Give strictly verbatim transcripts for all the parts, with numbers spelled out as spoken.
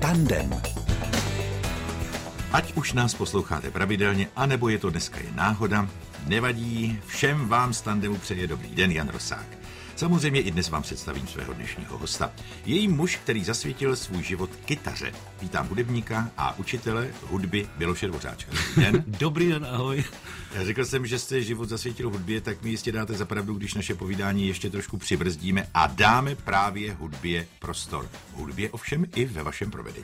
Tandem. Ať už nás posloucháte pravidelně, anebo je to dneska jen náhoda, nevadí, všem vám z Tandemu přeje dobrý den Jan Rosák. Samozřejmě i dnes vám představím svého dnešního hosta. Je jí muž, který zasvětil svůj život kytaře. Vítám hudebníka a učitele hudby Miloše Dvořáčka. Dobrý den. Dobrý den, ahoj. Já řekl jsem, že jste život zasvětil hudbě, tak mi jistě dáte za pravdu, když naše povídání ještě trošku přibrzdíme a dáme právě hudbě prostor. Hudbě ovšem i ve vašem provedení.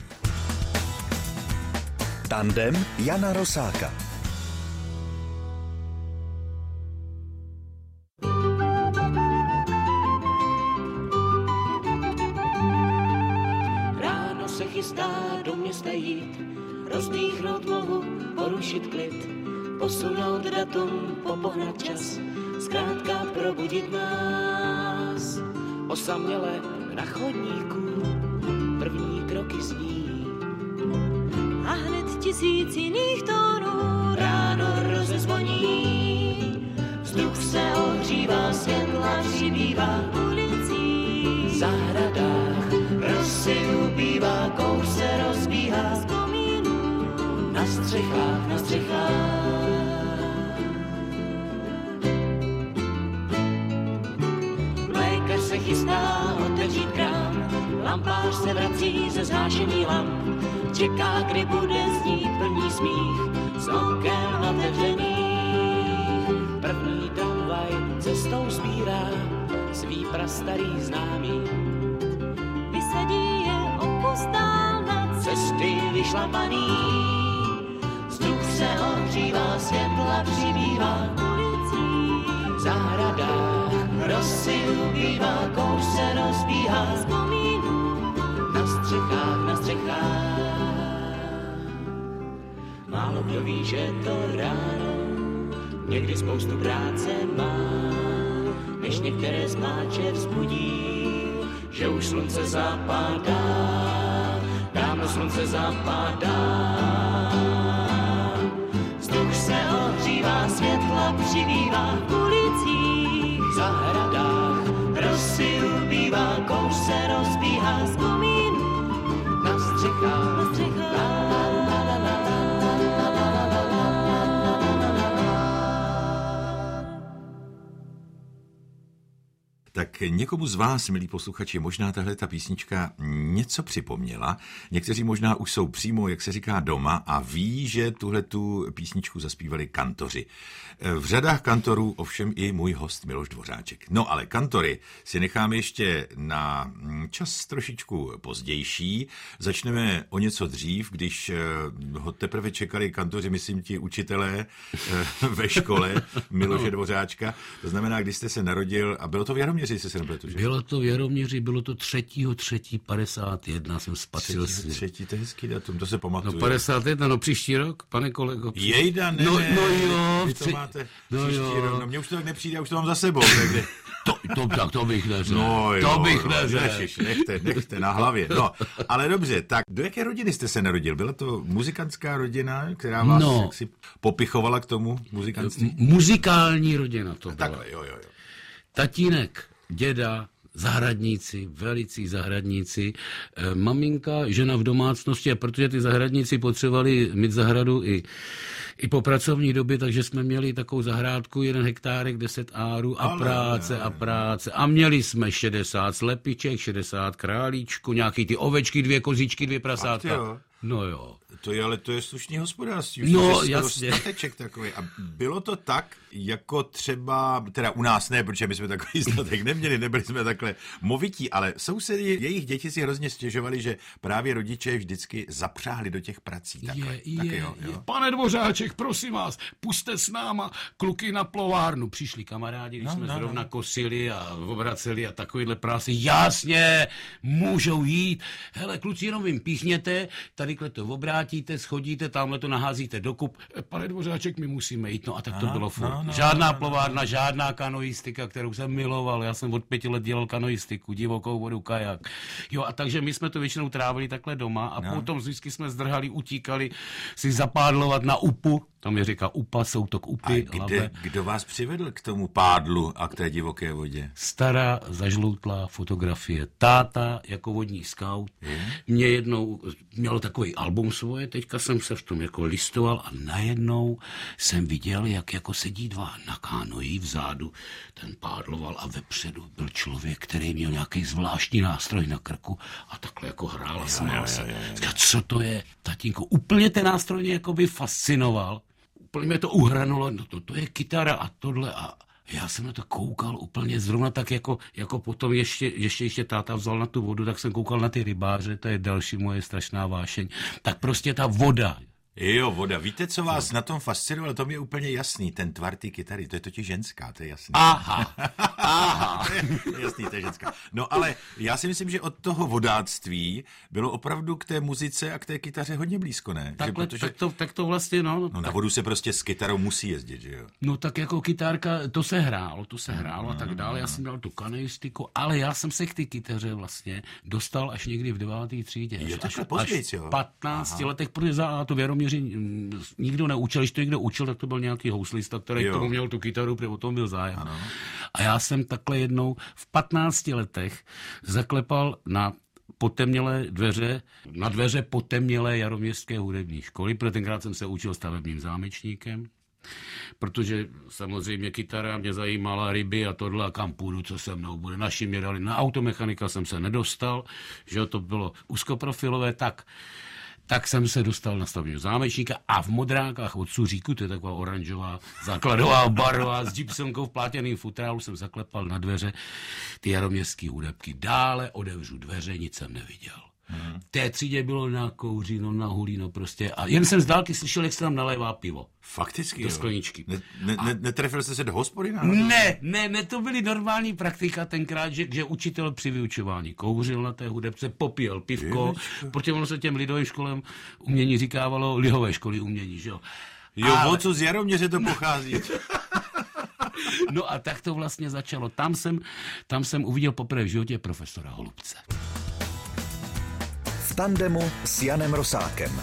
Tandem Jana Rosáka. Ráno se chystá do města jít, rozdýchnout mohu, porušit klid, posunout datum, popohnat čas, zkrátka probudit nás. Osaměle na chodníku první kroky zní a hned tisíc jiných tónů ráno rozezvoní. Vzduch se ohřívá, světla přibývá v ulicích, v zahradách rosy ubývá, kouř se rozbíhá z komínů, na střechách, na střechách. Lékař se chystá otevřít krám, lampář se vrací ze zhášený lamp, čeká, kdy bude znít první smích z oken otevřených. První tramvaj cestou sbírá svý prastarý známý, vysadí je opustál na cesty vyšlapaný. Vzduch se ohřívá, světla přibývá v ulicích, v zahradách rosy ubývá, kouř se rozbíhá z komínů, na střechách, na střechách. Málo kdo ví, že to ráno někdy spoustu práce má, než některé zmáče vzbudí, že už slunce zapadá, dávno slunce zapadá. Vzduch se ohřívá, světla přibývá v ulicích, v zahradách rosy ubývá, kouř se rozbíhá z komínů, na střechách, na střechách. Tak někomu z vás, milí posluchači, možná tahle ta písnička něco připomněla. Někteří možná už jsou přímo, jak se říká, doma a ví, že tuhle tu písničku zaspívali kantoři. V řadách kantorů ovšem i můj host Miloš Dvořáček. No ale kantory si necháme ještě na čas trošičku pozdější. Začneme o něco dřív, když ho teprve čekali kantoři, myslím ti učitelé ve škole Miloše Dvořáčka. To znamená, když jste se narodil, a bylo to v Jaroměři, se se nepletu, že? Bylo to v Jaroměři, bylo to třetího třetího padesát jedna, jsem spatřil si. Třetí, to je hezký datum, to se pamatuju. No padesát jedna, no příští rok, pane kolego. Příští... Jejda, ne, no, no jo. Vy to při... máte no příští jo. rok, no mně už to tak nepřijde, já už to mám za sebou, takže... To, to, tak to bych neřekl. No jo, to bych no, neřekl. Nechte, nechte na hlavě. No, ale dobře, tak do jaké rodiny jste se narodil? Byla to muzikantská rodina, která vás no. jaksi popichovala k tomu muzikantství? Muzikální rodina to byla. Takhle, jo, jo, jo. Tatínek, děda, zahradníci, velicí zahradníci, e, maminka, žena v domácnosti, a protože ty zahradníci potřebovali mít zahradu i, i po pracovní době, takže jsme měli takovou zahrádku, jeden hektárek, deset árů a ale, práce ale, a práce. A měli jsme šedesát slepiček, šedesát králíčku, nějaký ty ovečky, dvě kozičky, dvě prasátka. No jo. To je, ale to je slušný hospodářství. No, jasně. Stateček takový. A bylo to tak, jako třeba, teda u nás ne, protože my jsme takový statek neměli, nebyli jsme takhle movití, ale sousedi, jejich děti si hrozně stěžovali, že právě rodiče vždycky zapřáhli do těch prací. Takhle. Je, tak je, jo, jo. je. Pane Dvořáček, prosím vás, puste s náma kluky na plovárnu. Přišli kamarádi, když no, jsme no, zrovna no. kosili a obraceli a takovýhle práci. Jasně, můžou jít. Hele, kluci, jenom vím, píchněte, tady tadyhle to obrátíte, schodíte, tamhle to naházíte dokup. Pane Dvořáček, my musíme jít. No a tak to no, bylo furt. no, no, Žádná no, no, plovárna, žádná kanoistika, kterou jsem miloval. Já jsem od pěti let dělal kanoistiku, divokou vodu, kajak. Jo, a takže my jsme to většinou trávili takhle doma a no. potom vždycky jsme zdrhali, utíkali si zapádlovat na Upu. Tam je říká Upa, soutok Upy. A kde, kdo vás přivedl k tomu pádlu a k té divoké vodě? Stará zažloutlá fotografie. Táta jako vodní scout. Je? Mě jednou měl takový album svoje, teďka jsem se v tom jako listoval a najednou jsem viděl, jak jako sedí dva na kánoji vzadu, ten pádloval a vepředu byl člověk, který měl nějaký zvláštní nástroj na krku a takhle jako hrál a smál se. Říkal, co to je, tatínko? Úplně ten nástroj mě jako by fascinoval. Úplně mě to uhranulo, no to, to je kytara a tohle a já jsem na to koukal úplně zrovna tak, jako, jako potom ještě, ještě, ještě táta vzal na tu vodu, tak jsem koukal na ty rybáře, to je další moje strašná vášeň. Tak prostě ta voda. Jo, voda. Víte, co vás na tom fascinovalo? To mi je úplně jasný. Ten tvar ty kytary, to je totiž ženská, to je jasný. Aha, aha. to je jasný, to je ženská. No ale já si myslím, že od toho vodáctví bylo opravdu k té muzice a k té kytaře hodně blízko, ne? Takhle, že, protože... tak, to, tak to vlastně, no. No tak... na vodu se prostě s kytarou musí jezdit, že jo? No tak jako kytárka, to se hrálo, to se hrálo a tak dále. Já jsem měl tu kanoistiku, ale já jsem se k ty kytaře vlastně dostal až někdy v devátý třídě. Jo, až, pozdějc, až v patnácti letech, protože za to Věroměři nikdo neučil, když to někdo učil, tak to byl nějaký houslista, který jo. k tomu měl tu kytaru, protože o tom byl zájem. Ano. A já jsem takhle jednou v patnácti letech zaklepal na potemnělé dveře, na dveře potemnělé Jaroměřské hudební školy, protože tenkrát jsem se učil stavebním zámečníkem, protože samozřejmě kytara mě zajímala, ryby a tohle a kam půjdu, co se mnou bude. Naši mě dali, na automechanika jsem se nedostal, že to bylo úzkoprofilové, tak tak jsem se dostal na stavebního zámečníka a v modrákách od Suříku, to je taková oranžová základová barva s gypsonkou v plátěným futrálu, jsem zaklepal na dveře ty jaroměřský hudebky. Dále otevřu dveře, nic jsem neviděl. Hmm. V té třídě bylo na kouři, no na hulí, no prostě. A jen jsem z dálky slyšel, jak se tam nalévá pivo. Fakticky, do jo. skleničky. Ne, ne, a... ne, netrefil jste se do hospody? Ne, ne, ne, to byly normální praktika tenkrát, že, že učitel při vyučování kouřil na té hudebce, popíjel pivko, protože ono se těm lidovým školám umění říkávalo lihové školy umění, že jo. Jo, ale... odsud z Jaroměře to pochází. No a tak to vlastně začalo. Tam jsem, tam jsem uviděl poprvé v životě profesora Holubce. V tandemu s Janem Rosákem.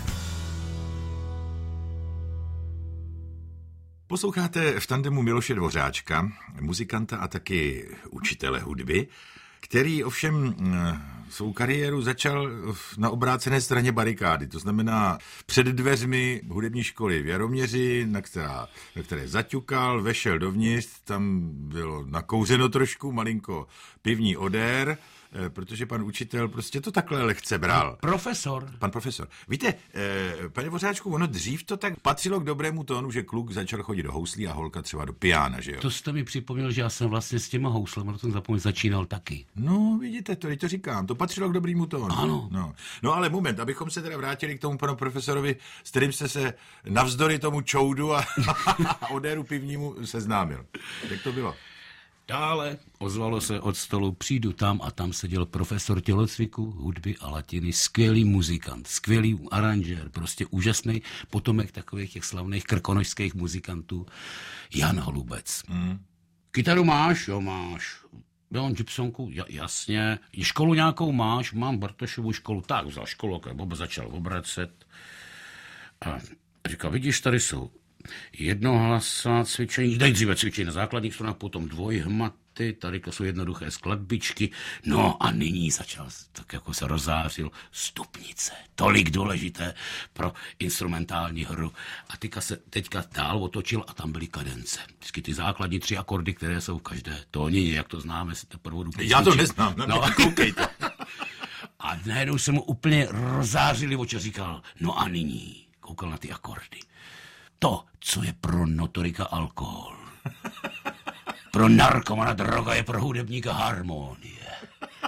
Posloucháte v tandemu Miloše Dvořáčka, muzikanta a taky učitele hudby, který ovšem svou kariéru začal na obrácené straně barikády, to znamená před dveřmi hudební školy v Jaroměři, na, která, na které zaťukal, vešel dovnitř, tam bylo nakouřeno trošku, malinko pivní odér, protože pan učitel prostě to takhle lehce bral. Profesor. Pan profesor. Víte, eh, pane Dvořáčku, ono dřív to tak patřilo k dobrému tónu, že kluk začal chodit do houslí a holka třeba do piána, že jo? To jste mi připomněl, že já jsem vlastně s těma houslemi, na tom zapomněl, začínal taky. No, vidíte, to, to říkám, to patřilo k dobrému tónu. Ano. No. no ale moment, abychom se teda vrátili k tomu panu profesorovi, s kterým jste se navzdory tomu čoudu a, a odéru pivnímu seznámil. Jak to bylo? Dále ozvalo se od stolu, přijdu tam a tam seděl profesor tělocviku, hudby a latiny, skvělý muzikant, skvělý aranžér, prostě úžasný potomek takových těch slavných krkonošských muzikantů, Jan Holubec. Hmm. Kytaru máš? Jo, máš. Jo, gypsonku? Ja, jasně. Školu nějakou máš? Mám Bartošovu školu. Tak, vzal školu, Bob začal obracet. A říkal, vidíš, tady jsou jednohlasá cvičení, nejdříve cvičení na základních stranách, potom dvojhmaty, tady jsou jednoduché skladbičky, no a nyní začal, tak jako se rozářil, stupnice, tolik důležité pro instrumentální hru. A teďka se teďka dál otočil a tam byly kadence. Vždycky ty základní tři akordy, které jsou v každé tónině, jak to známe z prvodu. Já to neznám, no, koukejte. A najednou se mu úplně rozářili oči, říkal, no a nyní, koukal na ty akordy. To, co je pro notorika alkohol. Pro narkomana droga je pro hudebníka harmonie.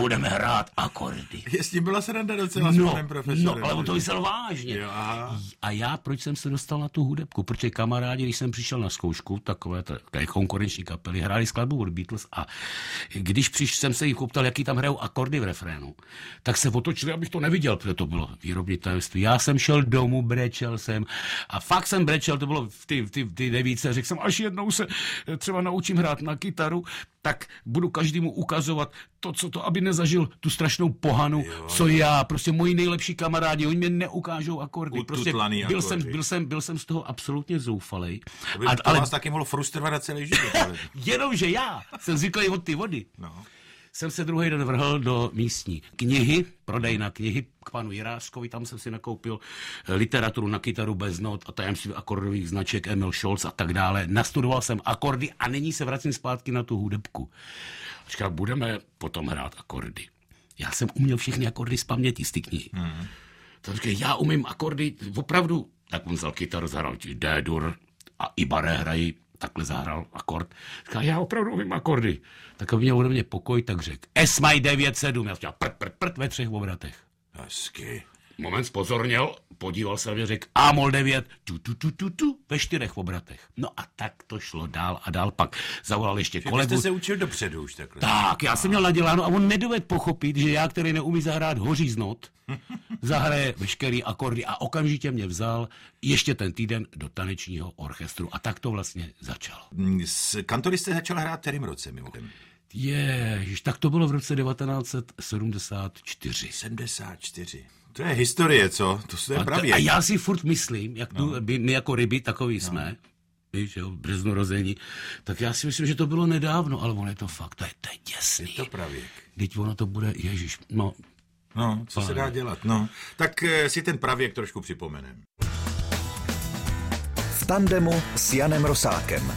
budeme hrát akordy. Je s tím byla sranda docela No, s panem profesorem. no, ale on to myslel vážně. Jo, aha. A já proč jsem se dostal na tu hudebku? Protože kamarádi, když jsem přišel na zkoušku, takové té konkurenční kapely, hráli skladbu od Beatles a když přišel jsem se jich optal, jaký tam hrajou akordy v refrénu, tak se otočili, abych to neviděl, protože to bylo výrobní tajemství. Já jsem šel domů, brečel jsem a fakt jsem brečel, to bylo v ty, v ty, v ty devíce, řekl jsem, až jednou se třeba naučím hrát na kytaru, tak budu každému ukazovat to, co to, aby nezažil tu strašnou pohanu, jo, co já, prostě moji nejlepší kamarádi, oni mě neukážou akordy. Prostě byl, akordy. Jsem, byl, jsem, byl jsem z toho absolutně zoufalej. To by a, to ale vás taky mohlo frustrovat na celý život. Jenomže já jsem zvyklý od ty vody. No. Jsem se druhý den vrhl do místní knihy, prodejna knihy k panu Jiráskovi, tam jsem si nakoupil literaturu na kytaru bez not a tajemství akordových značek Emil Scholz a tak dále. Nastudoval jsem akordy a nyní se vracím zpátky na tu hudebku. Říkal, budeme potom hrát akordy. Já jsem uměl všechny akordy z paměti z ty knihy. Hmm. Tak říkal, já umím akordy, opravdu. Tak on vzal kytaru, zahrál D-dur a i baré hrají. Takhle zahrál akord. Říkal, já opravdu umím akordy. Tak aby měl ode mě pokoj, tak řekl S-maj devět sedm. Já říkal prd, prd, prd ve třech obratech. Hezky. Moment zpozorněl, podíval se na mě, řekl A-mol devět, tu, tu, tu, tu, tu, ve čtyřech obratech. No a tak to šlo dál a dál. Pak zavolal ještě že kolegu. Vy jste se učil dopředu už takhle. Tak, já jsem měl naděláno a on nedovedl pochopit, že já, který neumí zahrát hoří z not, zahraje veškerý akordy a okamžitě mě vzal ještě ten týden do tanečního orchestru. A tak to vlastně začalo. S kantory jste začal hrát kterým roce mimochodem? Ježiš, tak to bylo v roce devatenáct set sedmdesát čtyři. sedmdesát čtyři. To je historie, co? To je pravě. A já si furt myslím, jak tu, no. my jako ryby, takový no. jsme, víš, jo, březnu rození, tak já si myslím, že to bylo nedávno, ale ono je to fakt, to je, to je děsný. Je to pravěk. Teď ono to bude, ježiš, no. No, co ale se dá dělat, no. Tak e, si ten pravěk trošku připomenem. V tandemu s Janem Rosákem.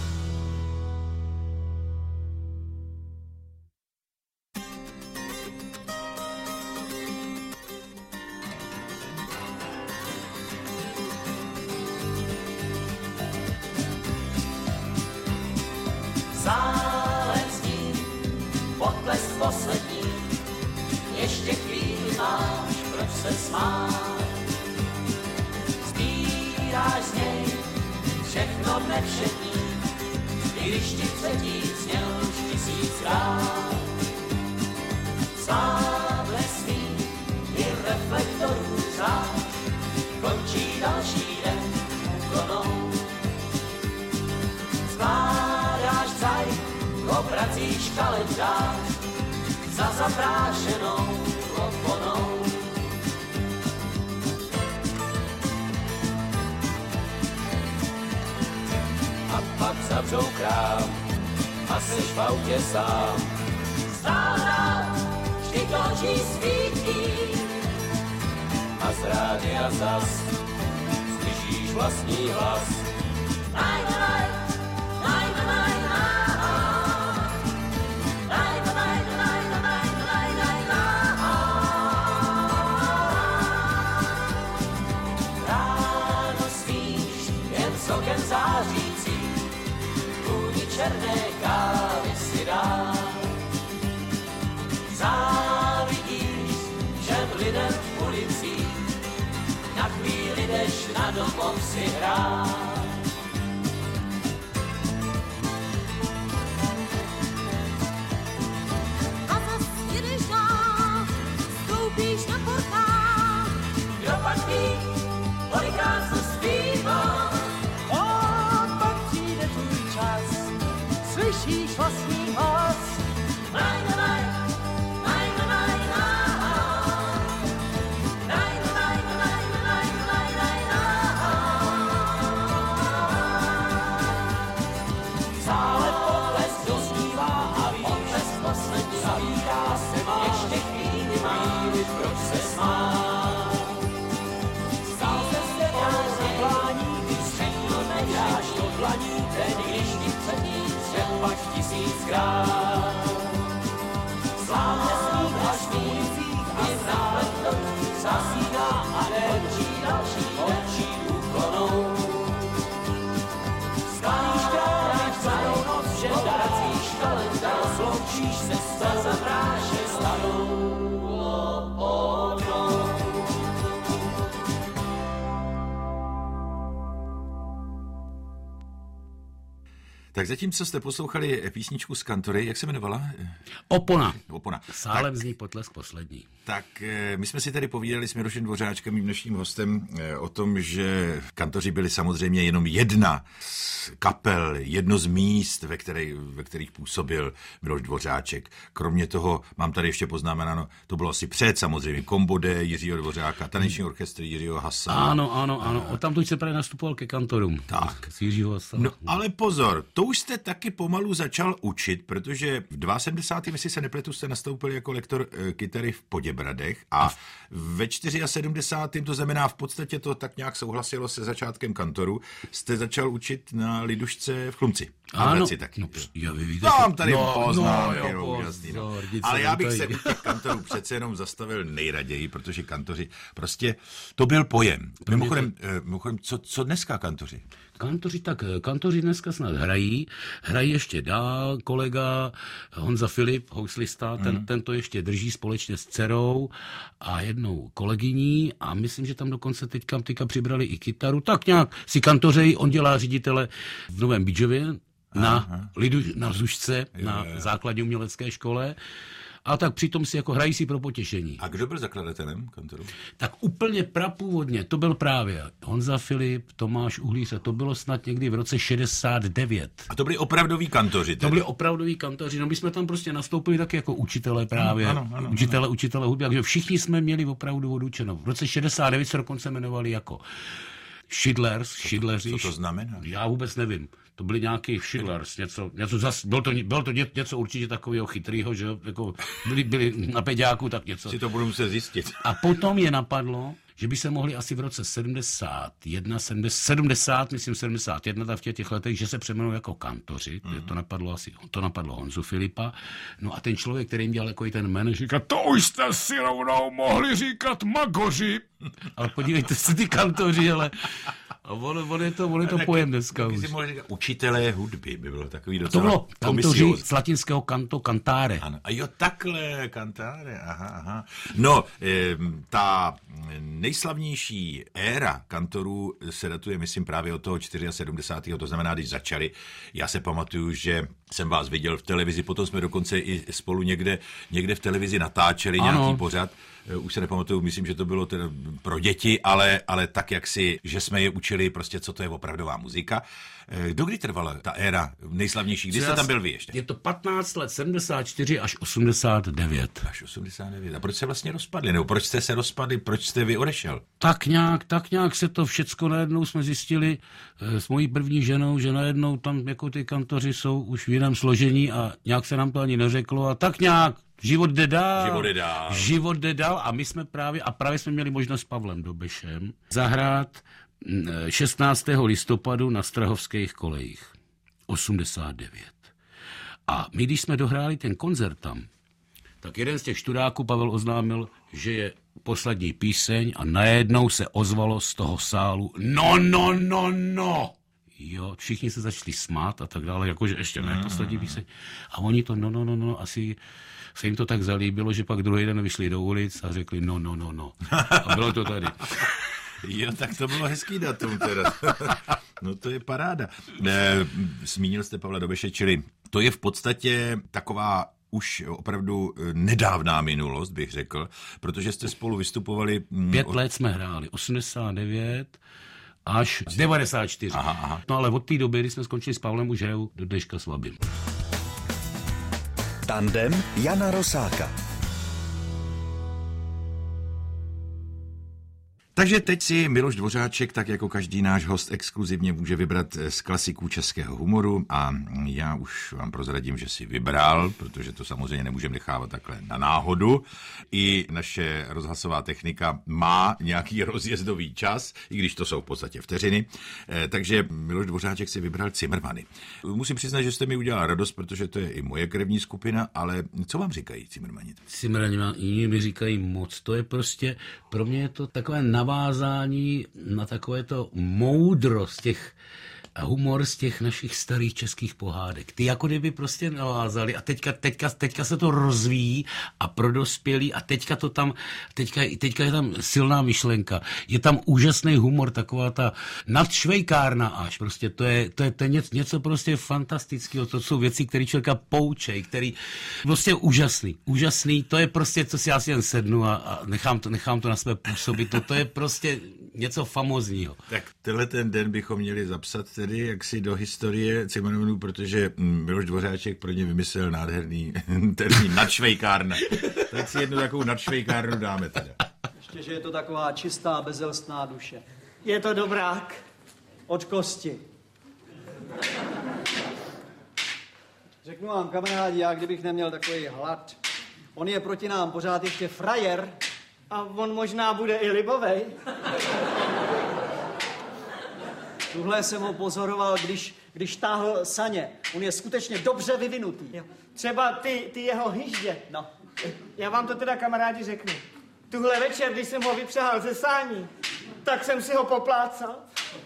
Zálem sní, potlesk poslední, ještě chvíli máš, proč se smát. Sbíráš z něj všechno nevšední, i když ti předtím sněl už tisíckrát. Sáble svý i reflektorů řád, končí další den úkonou. Skládáš caj, obracíš kalendář za zaprášenou oponou. A pak zavřou krám a seš v autě sám. Stále vždy končí svítí a z rádia zas slyšíš vlastní hlas. Night, night. Zářící, vůni černé kávy si dá. Závidíš všem lidem v ulicích, na chvíli jdeš na domov si hrát. A zas jedeš dál, stoupíš na portál. Kdo pak ví, kolikrát se zpívá, slyšíš vlastní hlas. Nein, nein, nein, nein, nein, nein, nein, nein, nein, nein, Sále potlesk doznívá a potlesk poslední zavírá se má. Ještě chvíli má, proč se smát. Stál se světáš zaklání, když všechno nedáš do dlaní, tedy když ti přední pak tisíckrát. Sláme sníh až v ulicích a záletou zasíná a končí další končí úkonou. Skláníš krádáš celou noc, že vracíš kalendář, sloučíš se, sta zavráše, stav Tak zatímco jste poslouchali písničku z kantory, jak se jmenovala? Opona. Opona. Sálem tak, zní potlesk poslední. Tak my jsme si tady povídali s Mirošem Dvořáčkem, mým dnešním hostem, o tom, že kantoři byli samozřejmě jenom jedna z kapel, jedno z míst, ve, který, ve kterých působil Miroš Dvořáček. Kromě toho, mám tady ještě poznámeno, to bylo asi před samozřejmě Kombode Jiřího Dvořáka, taneční orchestr Jiřího Hasa. Ano, ano, ano. O tam tu se právě nastupoval ke kantorům. Tak. S Jiřího Hasa. No, ale pozor, to už jste taky pomalu začal učit, protože v sedmdesátém druhém jestli se nepletu, jste nastoupil jako lektor e, kytary v Poděbradech a ve sedmdesátém čtvrtém to znamená v podstatě to tak nějak souhlasilo se začátkem kantoru, jste začal učit na lidušce v Chlumci. Ano, taky. no, já vy víte, Tam tady no, poznámky, no, jo, úžasný, no. pozor, nic Ale se já bych tady- se u těch kantorů přece jenom zastavil nejraději, protože kantoři, prostě to byl pojem. Mimochodem, eh, mimochodem co, co dneska kantoři? Kantoři tak, kantoři dneska snad hrají, hrají ještě dál, kolega Honza Filip, houslista, ten, mm. ten to ještě drží společně s dcerou a jednou kolegyní a myslím, že tam dokonce teďka, teďka přibrali i kytaru, tak nějak si kantořej, on dělá ředitele v Novém Bídžově, na, lidu, na Zušce, jo, na jo. základní umělecké škole. A tak přitom si jako hrají si pro potěšení. A kdo byl zakladatelem kantoru? Tak úplně prapůvodně, to byl právě Honza Filip, Tomáš Uhlíř, a to bylo snad někdy v roce šedesát devět. A to byli opravdoví kantoři. To byli opravdoví kantoři, no my jsme tam prostě nastoupili taky jako učitelé právě, ano, ano, ano, učitele, učitele hudby, takže všichni jsme měli opravdu odučeno. V roce šedesát devět se dokonce jmenovali jako Schindlers, Schindleři. Co to znamená? Já vůbec nevím. To byli nějaký Schindlers, něco, něco zas, bylo to, bylo to ně, něco určitě takového chytrýho, že jako byli, byli na peďáku, tak něco. Si to budu muset zjistit. A potom je napadlo, že by se mohli asi v roce sedmdesát jedna, sedmdesát, myslím sedmdesát jedna, tak v těch letech, že se přeměnou jako kantoři, mm. to napadlo asi, to napadlo Honzu Filipa, no a ten člověk, který jim dělal jako i ten jméno, říká, to už jste si rovnou mohli říkat magoři. Ale podívejte se, ty kantoři, ale a on, on je to, on je to taky, pojem dneska taky už. si mohli říkat učitelé hudby, by bylo takový To docela bylo kantoři komisioz. z latinského kanto, cantáre. Ano. A jo, takhle, kantáre, aha, aha. No, e, ta nejslavnější éra kantorů se datuje, myslím, právě od toho sedmdesátého čtvrtého to znamená, když začali. Já se pamatuju, že jsem vás viděl v televizi, potom jsme dokonce i spolu někde, někde v televizi natáčeli ano. nějaký pořad. Už se nepamatuju, myslím, že to bylo teda pro děti, ale, ale tak, jak si, že jsme je učili prostě, co to je opravdová muzika. Dokdy trvala ta éra nejslavnější? Kdy jste tam byl vy ještě? Je to patnáct let, sedmdesát čtyři až osmdesát devět. Až osmdesát devět. A proč se vlastně rozpadli? Nebo proč jste se rozpadli? Proč jste vy odešel? Tak nějak, tak nějak se to všecko najednou jsme zjistili e, s mojí první ženou, že najednou tam jako ty kantoři jsou už v jiném složení a nějak se nám to ani neřeklo a tak nějak život jde dál. Život jde dál. Život jde dál a my jsme právě, a právě jsme měli možnost s Pavlem Dobešem zahrát šestnáctého listopadu na Strahovských kolejích. osmdesát devět. A my, když jsme dohráli ten koncert tam, tak jeden z těch študáků, Pavel, oznámil, že je poslední píseň a najednou se ozvalo z toho sálu no, no, no, no. Jo, všichni se začali smát a tak dále, jakože ještě ne, poslední píseň. A oni to no, no, no, no, asi se jim to tak zalíbilo, že pak druhý den vyšli do ulic a řekli no, no, no, no. A bylo to tady. Jo, tak to bylo hezký datum teda. No to je paráda. E, zmínil jste Pavla Dobeše, čili to je v podstatě taková už opravdu nedávná minulost, bych řekl, protože jste spolu vystupovali... Pět let jsme hráli, osmdesát devět až devadesát čtyři. Aha, aha. No ale od té doby, kdy jsme skončili s Pavlem, už hrajou do dneška s Vabim. Tandem Jana Rosáka. Takže teď si Miloš Dvořáček, tak jako každý náš host, exkluzivně může vybrat z klasiků českého humoru a já už vám prozradím, že si vybral, protože to samozřejmě nemůžeme nechávat takhle na náhodu. I naše rozhlasová technika má nějaký rozjezdový čas, i když to jsou v podstatě vteřiny. Takže Miloš Dvořáček si vybral Cimrmany. Musím přiznat, že jste mi udělal radost, protože to je i moje krevní skupina, ale co vám říkají Cimrmani? Cimrmani mi říkají moc. To je prostě, pro mě je to takové navázání na takové to moudrost těch humor z těch našich starých českých pohádek. Ty jako kdyby prostě navázali a teďka, teďka, teďka se to rozvíjí a pro dospělí a teďka to tam, teďka, teďka je tam silná myšlenka. Je tam úžasný humor, taková ta nadšvejkárna až. Prostě to je, to je, to je něco, něco prostě fantastického. To jsou věci, které člověka poučej, který prostě úžasný. Úžasný, to je prostě, co si já si jen sednu a, a nechám, to, nechám to na sebe působit. To, to je prostě něco famózního. Tak tenhle ten den bychom měli zapsat tedy jaksi do historie Cimrmanů, protože Miloš Dvořáček pro ně vymyslel nádherný termín nadšvejkárna. Tak si jednu takovou nadšvejkárnu dáme teda. Ještě, že je to taková čistá, bezelstná duše. Je to dobrák. Od kosti. Řeknu vám, kamarádi, já kdybych neměl takový hlad. On je proti nám pořád ještě frajer. A on možná bude i libovej. Tuhle jsem ho pozoroval, když, když táhl saně. On je skutečně dobře vyvinutý. Jo. Třeba ty, ty jeho hyždě. No. Já vám to teda, kamarádi, řeknu. Tuhle večer, když jsem ho vypřehal ze sání, tak jsem si ho poplácal.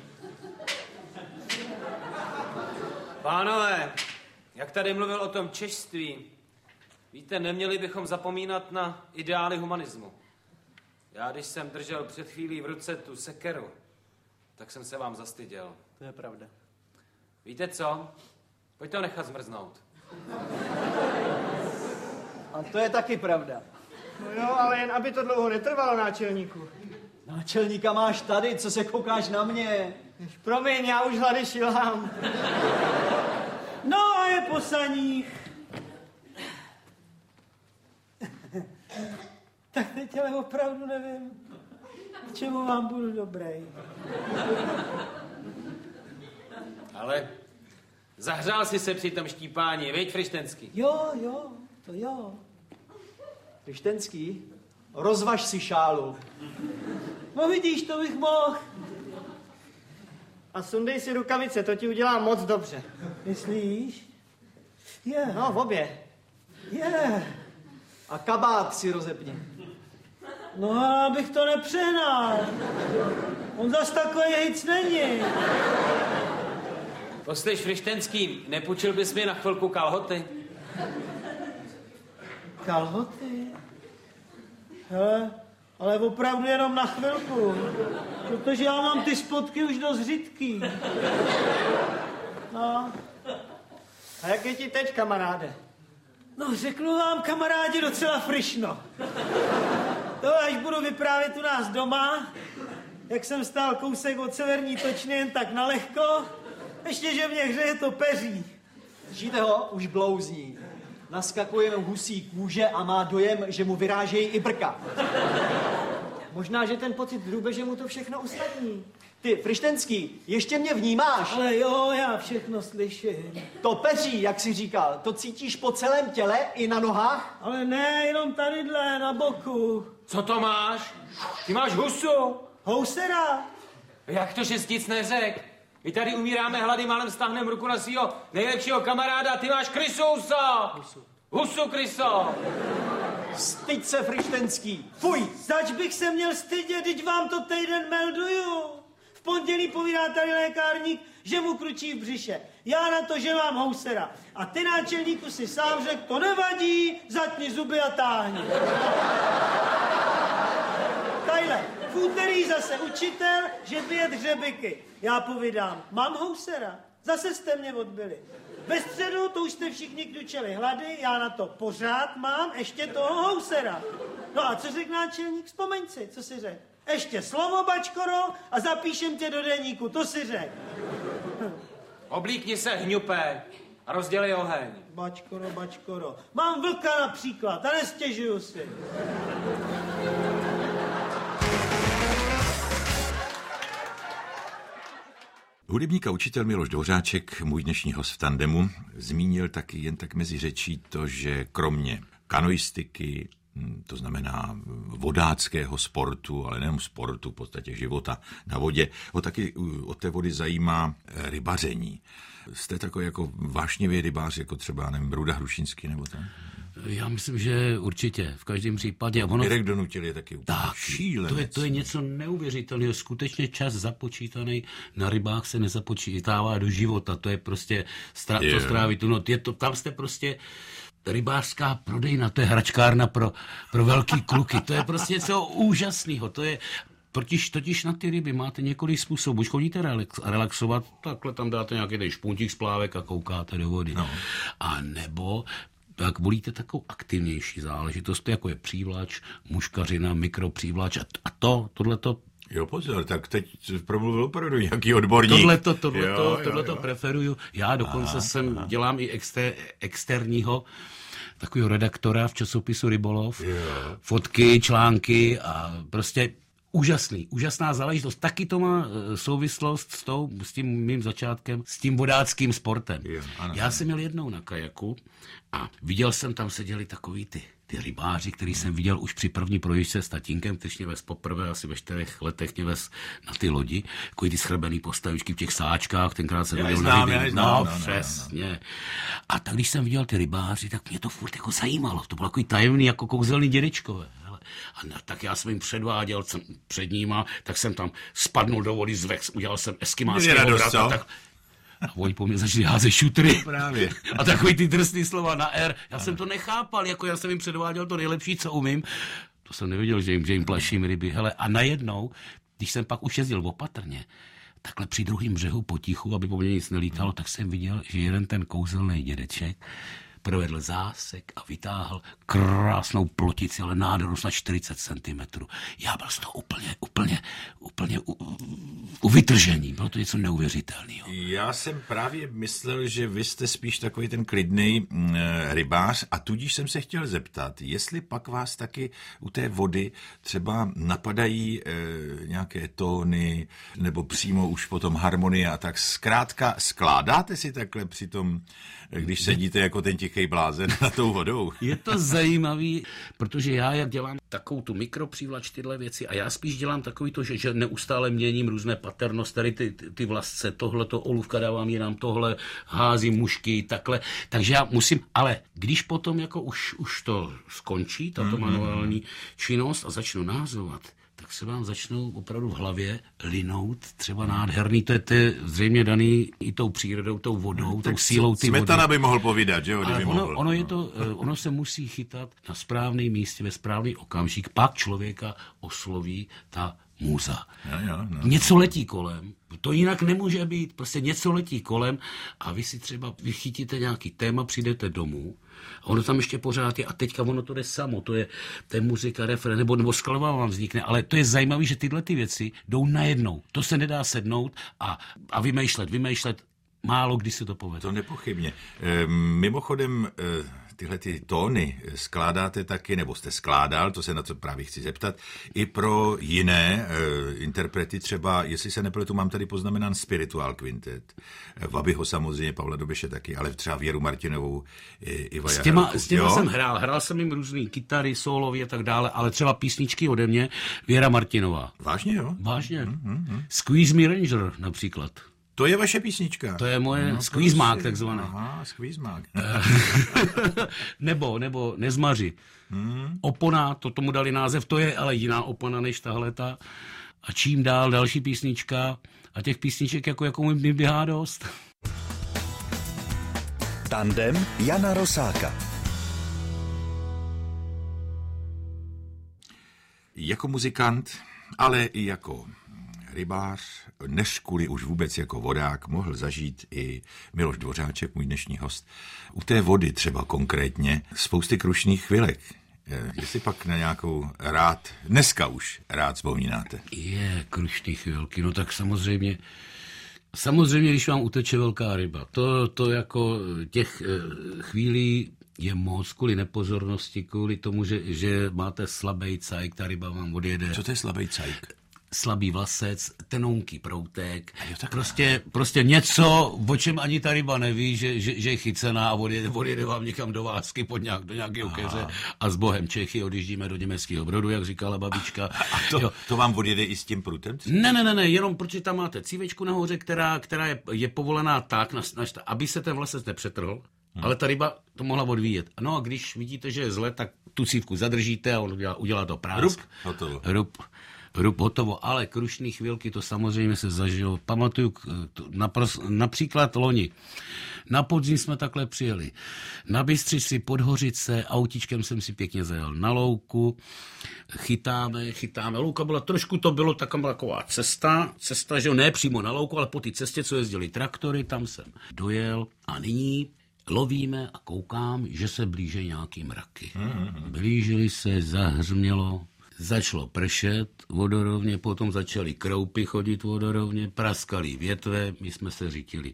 Pánové, jak tady mluvil o tom češství, víte, neměli bychom zapomínat na ideály humanismu. Já, když jsem držel před chvílí v ruce tu sekeru, tak jsem se vám zastyděl. To je pravda. Víte co? Pojď to nechat zmrznout. A to je taky pravda. No jo, ale jen aby to dlouho netrvalo, náčelníku. Náčelníka máš tady, co se koukáš na mě? Promiň, já už hlady šilhám. No a je po saních. Tak teď ale opravdu nevím, k čemu vám budu dobrý. Ale zahřál jsi se při tom štípání, viď, Frištenský? Jo, jo, to jo. Krištenský, rozvaž si šálu. No vidíš, to bych mohl. A sundej si rukavice, to ti udělá moc dobře. Myslíš? Je. No, v obě. Je. A kabát si rozepni. No, abych to nepřehnal. On zas takový hejc není. Poslyš, Frištenský, nepůjčil bys mi na chvilku kalhoty? Kalhoty? Hele, ale opravdu jenom na chvilku. Protože já mám ty spodky už dost řidký. No. A jak je ti teď, kamaráde? No, řeknu vám, kamarádi, docela frišno. To až budu vyprávět u nás doma, jak jsem stál kousek od severní točny jen tak nalehko, ještě, že mě hřeje to peří. Slyšíte ho? Už blouzní. Naskakuje mu husí kůže a má dojem, že mu vyrážejí i brka. Možná, že ten pocit drůbeže mu to všechno usnadní. Ty, Frištenský, ještě mě vnímáš? Ale jo, já všechno slyším. To peří, jak jsi říkal, to cítíš po celém těle i na nohách? Ale ne, jenom tadyhle, na boku. Co to máš? Ty máš husu. Housera. Jak to, že jsi nic neřek? My tady umíráme hlady, málem stáhnem ruku na svýho nejlepšího kamaráda a ty máš krysu, huso. Husu. Husu, kryso. Styď se, Frištenský. Fuj. Zač bych se měl stydět, teď vám to týden melduju. V pondělí povídá tady lékárník, že mu kručí v břiše. Já na to, že mám housera. A ty, náčelníku, si sám řekl, to nevadí, zatni zuby a táhni. Tajle, v úterý zase učitel, že bije hřebiky. Já povídám, mám housera. Zase jste mě odbyli. Ve středu to už jste všichni kňučeli hlady, já na to pořád mám ještě toho housera. No a co řekl náčelník? Vzpomeň si, co si řekl. Ještě slovo, bačkoro, a zapíšem tě do deníku, to si řekl. Oblíkni se, hňupé, a rozdělej oheň. Bačkoro, bačkoro. Mám vlka například a nestěžuju si. Hudebník a učitel Miloš Dvořáček, můj dnešní host v tandemu, zmínil taky jen tak mezi řečí to, že kromě kanoistiky, to znamená vodáckého sportu, ale nejen sportu, v podstatě života na vodě, ho taky od té vody zajímá rybaření. Jste takový jako vášnivý rybář, jako třeba, nevím, Ruda Hrušínský nebo tak? Já myslím, že určitě, v každém případě. Ono... Mirek Donutil je taky úplně tak, šílenec. To je, to je něco neuvěřitelného. Skutečně čas započítaný na rybách se nezapočítává do života. To je prostě, stra... to stráví tu noc. Je to, tam jste prostě rybářská prodejna, to je hračkárna pro, pro velký kluky. To je prostě něco úžasného. To je... Totiž, totiž na ty ryby máte několik způsobů. Buď chodíte relax, relaxovat, takhle tam dáte nějaký ten špuntík z plávek a koukáte do vody. No. A nebo tak volíte takovou aktivnější záležitost, jako je přívlač, muškařina, mikropřívlač a, a to, tohleto. Jo, pozor, tak teď promluvil opravdu nějaký odborník. Tohleto, tohleto, jo, tohleto jo, jo. preferuju. Já dokonce aha, jsem, aha. dělám i exter, externího takového redaktora v časopisu Rybolov. Jo. Fotky, články a prostě úžasný, úžasná záležitost. Taky to má souvislost s, tou, s tím mým začátkem, s tím vodáckým sportem. Jo, ano, Já ano. jsem měl jednou na kajaku a viděl jsem, tam seděli takový ty, ty rybáři, který jsem viděl už při první projížďce s tatínkem, který mě vez poprvé, asi ve čtyřech letech mě vez na ty lodi, takový ty schrbený postavičky v těch sáčkách, tenkrát jsem viděl na ryby. No, no, no, přesně. No, no. A tak, když jsem viděl ty rybáři, tak mě to furt jako zajímalo. To bylo takový tajemný, jako kouzelný dědečkové. A na, tak já jsem jim předváděl jsem před nima, tak jsem tam spadnul do vody, zvex, udělal jsem eskimáského brata. Tak, a oni po mě začali házet šutry. Právě. A takový ty drsný slova na R. Já ano. jsem to nechápal, jako já jsem jim předváděl to nejlepší, co umím. To jsem nevěděl, že jim, že jim plaším ryby. Hele, a najednou, když jsem pak už jezdil opatrně, takhle při druhém břehu potichu, aby po mně nic nelítalo, tak jsem viděl, že jeden ten kouzelný dědeček provedl zásek a vytáhl krásnou plotici, ale nádhernou na čtyřicet centimetrů. Já byl z toho úplně, úplně, úplně u, u vytržení. Bylo to něco neuvěřitelného. Já jsem právě myslel, že vy jste spíš takový ten klidný mm, rybář a tudíž jsem se chtěl zeptat, jestli pak vás taky u té vody třeba napadají e, nějaké tóny nebo přímo už potom harmonie a tak zkrátka skládáte si takhle při tom, když sedíte jako ten tichý blázen na tou vodou. Je to zajímavý, protože já jak dělám takovou tu mikropřívlač, tyhle věci a já spíš dělám takový to, že, že neustále měním různé paternosti, tady ty, ty, ty vlastce, tohleto, olůvka dávám jinam, tohle, házím mušky, takhle. Takže já musím, ale když potom jako už, už to skončí, tato mm-hmm. manuální činnost a začnu nahazovat, tak se vám začnou opravdu v hlavě linout třeba nádherný, to je, to je zřejmě daný i tou přírodou, tou vodou, no, tou sílou ty vody. Smetana by mohl povídat, že jo? Ale ono, mohl, ono, no. je to, ono se musí chytat na správném místě, ve správný okamžik, pak člověka osloví ta můza. Jo, jo, no. Něco letí kolem, to jinak nemůže být, prostě něco letí kolem a vy si třeba vychytíte nějaký téma, přijdete domů a ono tam ještě pořád je a teďka ono to jde samo, to je, to je muzika, refren, nebo, nebo skladba vám vznikne, ale to je zajímavé, že tyhle ty věci jdou najednou, to se nedá sednout a, a vymýšlet, vymýšlet, málo kdy se to povede. To nepochybně. E, mimochodem, e, tyhle ty tóny skládáte taky, nebo jste skládal, to se na to právě chci zeptat, i pro jiné e, interprety, třeba, jestli se nepletu, mám tady poznamenán Spiritual Quintet. Vabyho samozřejmě, Pavla Dobeše taky, ale třeba Věru Martinovou, e, Iva S těma, s těma jsem hrál, hrál jsem jim různý kytary, solový a tak dále, ale třeba písničky ode mě, Věra Martinová. Vážně, jo? Vážně. Mm, mm, mm. Squeeze Me Ranger například. To je vaše písnička. To je moje no, squeeze-mák takzvané. Aha, squeeze-mák. nebo, nebo Nezmaři. Hmm. Opona, to tomu dali název, to je ale jiná opona než tahleta. A čím dál další písnička. A těch písniček jako, jako mi běhá dost. Tandem Jana Rosáka. Jako muzikant, ale i jako rybář, než kvůli už vůbec jako vodák, mohl zažít i Miloš Dvořáček, můj dnešní host. U té vody třeba konkrétně spousty krušných chvilek. Jestli pak na nějakou rád, dneska už rád vzpomínáte. Je, krušný chvilky, no tak samozřejmě, samozřejmě, když vám uteče velká ryba, to, to jako těch chvílí je moc kvůli nepozornosti, kvůli tomu, že, že máte slabý cajk, ta ryba vám odjede. Co to je slabý cajk? Slabý vlasec, tenounký proutek, prostě, prostě něco, o čem ani ta ryba neví, že, že, že je chycená a odjede, odjede vám někam do vásky pod nějak, do nějakého keře a s Bohem Čechy odjíždíme do Německého Brodu, jak říkala babička. A to, to vám odjede i s tím prutem? Ne, ne, ne, ne, jenom protože tam máte cívečku nahoře, která, která je, je povolená tak, na, na, aby se ten vlasec nepřetrhl, Hmm. Ale ta ryba to mohla odvíjet. No a když vidíte, že je zle, tak tu cívku zadržíte a on udělá, udělá to prásk. Rub, hotovo. Rub, rub, hotovo. Ale krušný chvilky, to samozřejmě se zažilo. Pamatuju napros, například loni. Na podzim jsme takhle přijeli. Na Bystřici, Podhořice, autíčkem jsem si pěkně zajel na louku. Chytáme, chytáme. Louka byla trošku, to bylo taková cesta, cesta, že ne přímo na louku, ale po té cestě, co jezdili traktory, tam jsem dojel a nyní lovíme a koukám, že se blíží nějaký mraky. Blížili se, zahřmělo, začalo pršet vodorovně, potom začaly kroupy chodit vodorovně, praskaly větve, my jsme se řítili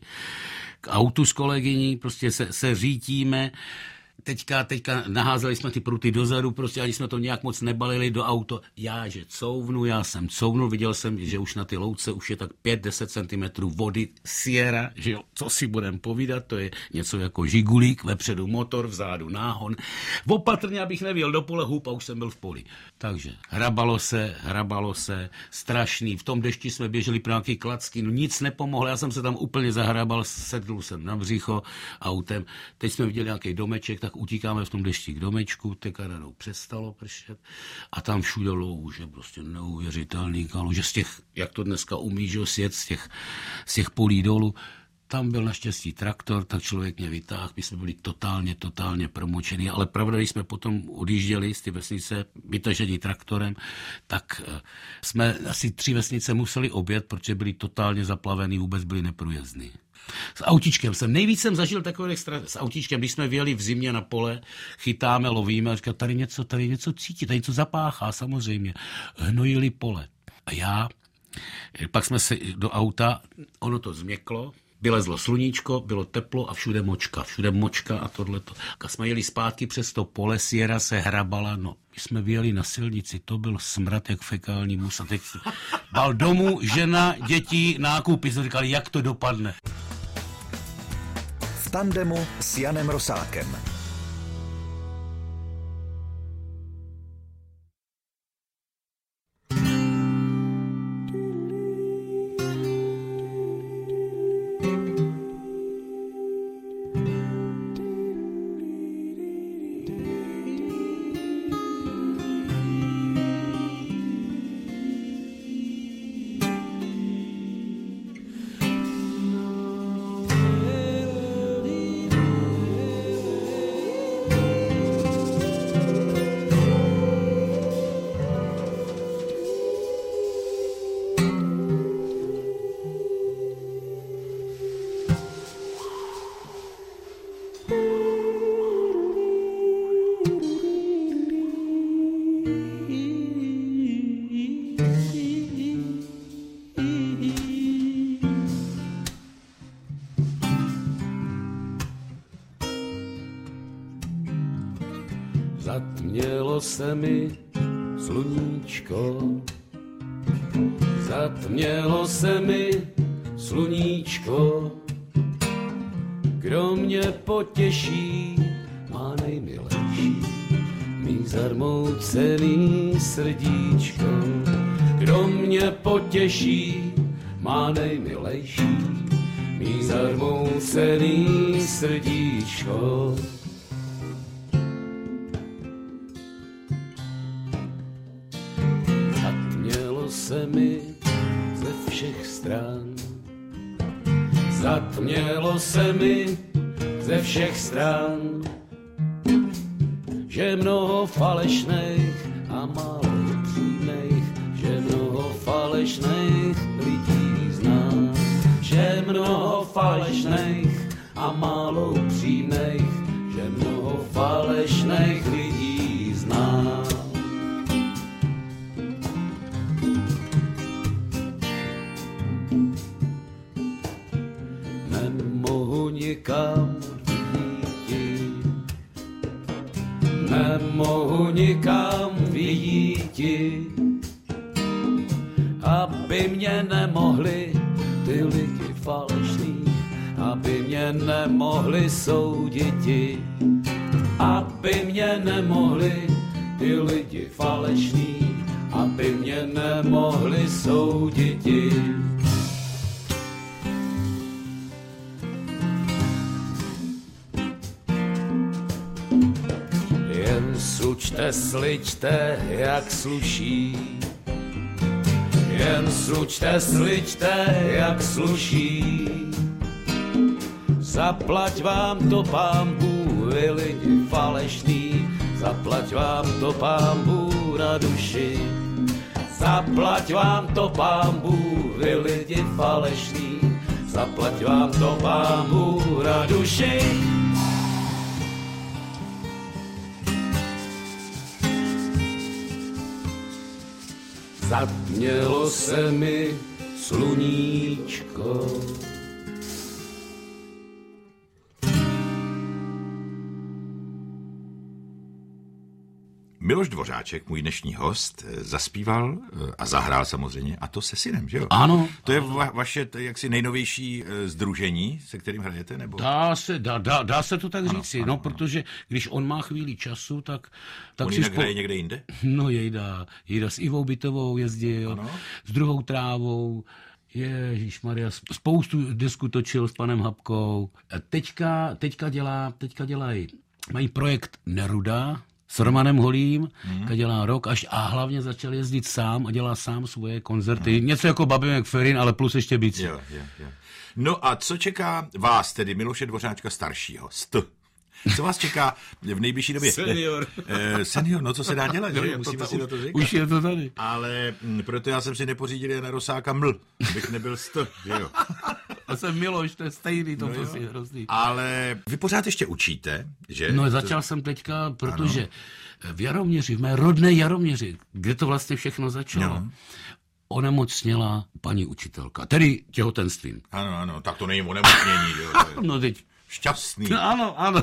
k autu s kolegyní, prostě se, se řítíme. Teďka, teďka naházeli jsme ty pruty dozadu, prostě ani jsme to nějak moc nebalili do auto. Já, že couvnu, já jsem couvnul, viděl jsem, že už na ty louce už je tak pět až deset centimetrů vody, Sierra, že jo, co si budem povídat, to je něco jako žigulík, vepředu motor, vzadu náhon. Opatrně, abych nevěl do pole, hůb a už jsem byl v poli. Takže hrabalo se, hrabalo se, strašný, v tom dešti jsme běželi pro nějaký klacky, no nic nepomohlo, já jsem se tam úplně zahrabal, sedl jsem na břicho autem, teď jsme viděli nějaký domeček, tak utíkáme v tom dešti k domečku, teďka najednou přestalo pršet a tam všude louže, prostě neuvěřitelný kaluže z těch, jak to dneska umí, že sjet z těch, z těch polí dolů. Tam byl naštěstí traktor, tak člověk mě vytáhl, my jsme byli totálně, totálně promočený, ale pravda, když jsme potom odjížděli z ty vesnice vytažení traktorem, tak jsme asi tři vesnice museli objet, protože byli totálně zaplavený, vůbec byli neprůjezdný. S autíčkem jsem, nejvíc jsem zažil takový extra, s autíčkem, když jsme vyjeli v zimě na pole, chytáme, lovíme a říkám, tady něco, tady něco cítí, tady něco zapáchá, samozřejmě. Hnojili pole. A já, pak jsme se do auta, ono to změklo, vylezlo sluníčko, bylo teplo a všude močka, všude močka a tohleto. A jsme jeli zpátky přes to pole, Sierra se hrabala, no, my jsme vyjeli na silnici, to byl smrad jak fekální mus. A teď bal domů, žena, děti, nákupy, jsme říkali, jak to dopadne. V tandemu s Janem Rosákem. Zatmělo se mi sluníčko, zatmělo se mi sluníčko, kdo mě potěší, má nejmilejší, mý zarmoucený srdíčko, kdo mě potěší, má nejmilejší, mý zarmoucený srdíčko. Se mi ze všech stran, zatmělo se mi ze všech stran, že mnoho falešných a málo přímých, že mnoho falešných lidí znám, že mnoho falešných a málo přímých, že mnoho falešných lidí znám. Nikam vyjíti, nemohu nikam vyjíti, aby mě nemohli ty lidi falešný, aby mě nemohli souditi, aby mě nemohli ty lidi falešný, aby mě nemohli souditi. slučte, sličte, jak sluší. Jen slučte, sličte, jak sluší. Zaplať vám to Pán Bůh, vy lidi falešný, zaplať vám to Pán Bůh na duši. Zaplať vám to Pán Bůh, vy lidi falešný, zaplať vám to Pán Bůh na duši. Zatmělo se mi sluníčko. Miloš Dvořáček, můj dnešní host, zaspíval a zahrál samozřejmě, a to se synem, že jo? Ano. To je va- vaše t- jaksi nejnovější e, sdružení, se kterým hrajete, nebo? Dá se, dá, dá, dá se to tak ano, říci, ano, no, ano. protože když on má chvíli času, tak... tak On si jinak spo... hraje někde jinde? No jejda, jejda s Ivou Bytovou jezdil, Ano. s Druhou Trávou, ježišmarja, spoustu disku točil s panem Habkou. A teďka, teďka dělá, teďka dělají, mají projekt Neruda, s Romanem Holým, hmm. dělá rok až a hlavně začal jezdit sám a dělá sám svoje koncerty. Hmm. Něco jako Bobby McFerrin, ale plus ještě bicí. Jo, jo, jo. No a co čeká vás, tedy Miloše Dvořáčka staršího? St. Co vás čeká v nejbližší době? Senior. Eh, senior, no co se dá dělat, že? Musíme to, si na to říkat. Už je to tady. Ale m, proto já jsem si nepořídil Jana Rosáka ml, abych nebyl st, že jo. A jsem Miloš, to je stejný, to No prostě jo. hrozný. Ale vy pořád ještě učíte, že? No začal jsem teďka, protože v Jaroměři, v mé rodné Jaroměři, kde to vlastně všechno začalo, No. onemocněla paní učitelka, tedy těhotenstvím. Ano, ano, tak to není onemocnění, jo. To je No teď. šťastný. Ano, ano.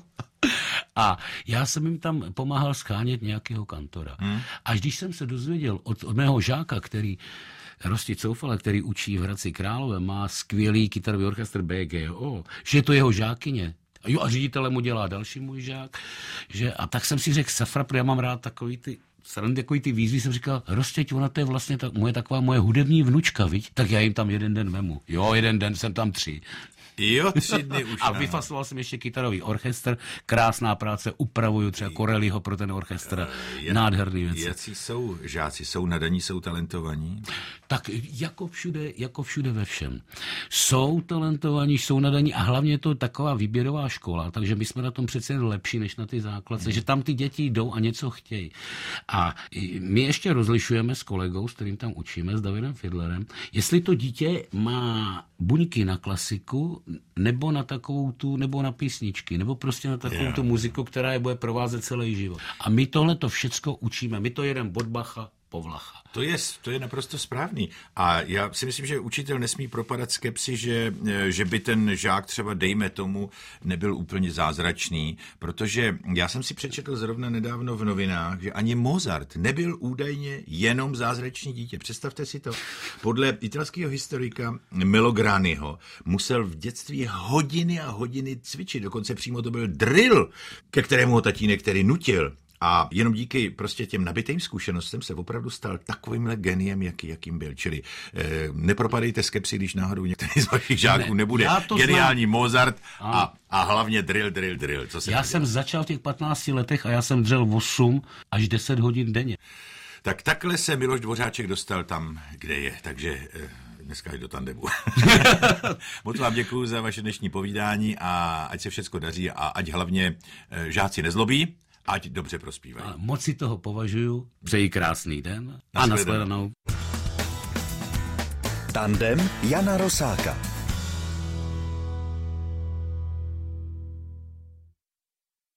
A já jsem jim tam pomáhal schánět nějakého kantora. Hmm. Až když jsem se dozvěděl od, od mého žáka, který Rosti Coufala, který učí v Hradci Králové, má skvělý kytarový orchestr B G O, že je to jeho žákyně. A jo, a ředitele mu dělá další můj žák. Že, a tak jsem si řekl, Safra, protože já mám rád takový ty srandy, takový ty výzvy, jsem říkal, Rostěť, ona to je vlastně tak, moje taková moje hudební vnučka, viď? Tak já jim tam jeden den vemu. Jo, jeden den, jsem tam tři. Jo, tři dny už. A vyfasoval jsem ještě kytarový orchestr, krásná práce, upravuju třeba Corelliho pro ten orchestr, Je, nádherný věci. Jací jsou žáci, jsou nadaní, jsou talentovaní? Tak jako všude, jako všude ve všem. Jsou talentovaní, jsou nadaní a hlavně je to taková výběrová škola, takže my jsme na tom přece jen lepší než na ty základce, hmm. že tam ty děti jdou a něco chtějí. A my ještě rozlišujeme s kolegou, s kterým tam učíme, s Davidem Fidlerem, jestli to dítě má buňky na klasiku, nebo na takovou tu, nebo na písničky, nebo prostě na takovou yeah. tu muziku, která je bude provázet celý život. A my tohle to všecko učíme. My to jedeme od Bacha po Vlacha. To je, to je naprosto správný. A já si myslím, že učitel nesmí propadat skepsi, že, že by ten žák třeba, dejme tomu, nebyl úplně zázračný, protože já jsem si přečetl zrovna nedávno v novinách, že ani Mozart nebyl údajně jenom zázračný dítě. Představte si to. Podle italského historika Melograniho musel v dětství hodiny a hodiny cvičit, dokonce přímo to byl drill, ke kterému ho tatínek který nutil. A jenom díky prostě těm nabitým zkušenostem se opravdu stal takovýmhle geniem, jaký, jakým byl. Čili eh, nepropadejte skepsi, když náhodou některý z vašich žáků ne, nebude geniální znám. Mozart a, a hlavně drill, drill, drill. Co se já jsem začal v těch patnácti letech a já jsem dřel osm až deset hodin denně. Tak takhle se Miloš Dvořáček dostal tam, kde je. Takže eh, dneska jde do tandemu. Moc vám děkuju za vaše dnešní povídání a ať se všecko daří a ať hlavně eh, žáci nezlobí. Ať dobře prospívají. Moc si toho považuju. Přeji krásný den a nashledanou. Tandem Jana Rosáka.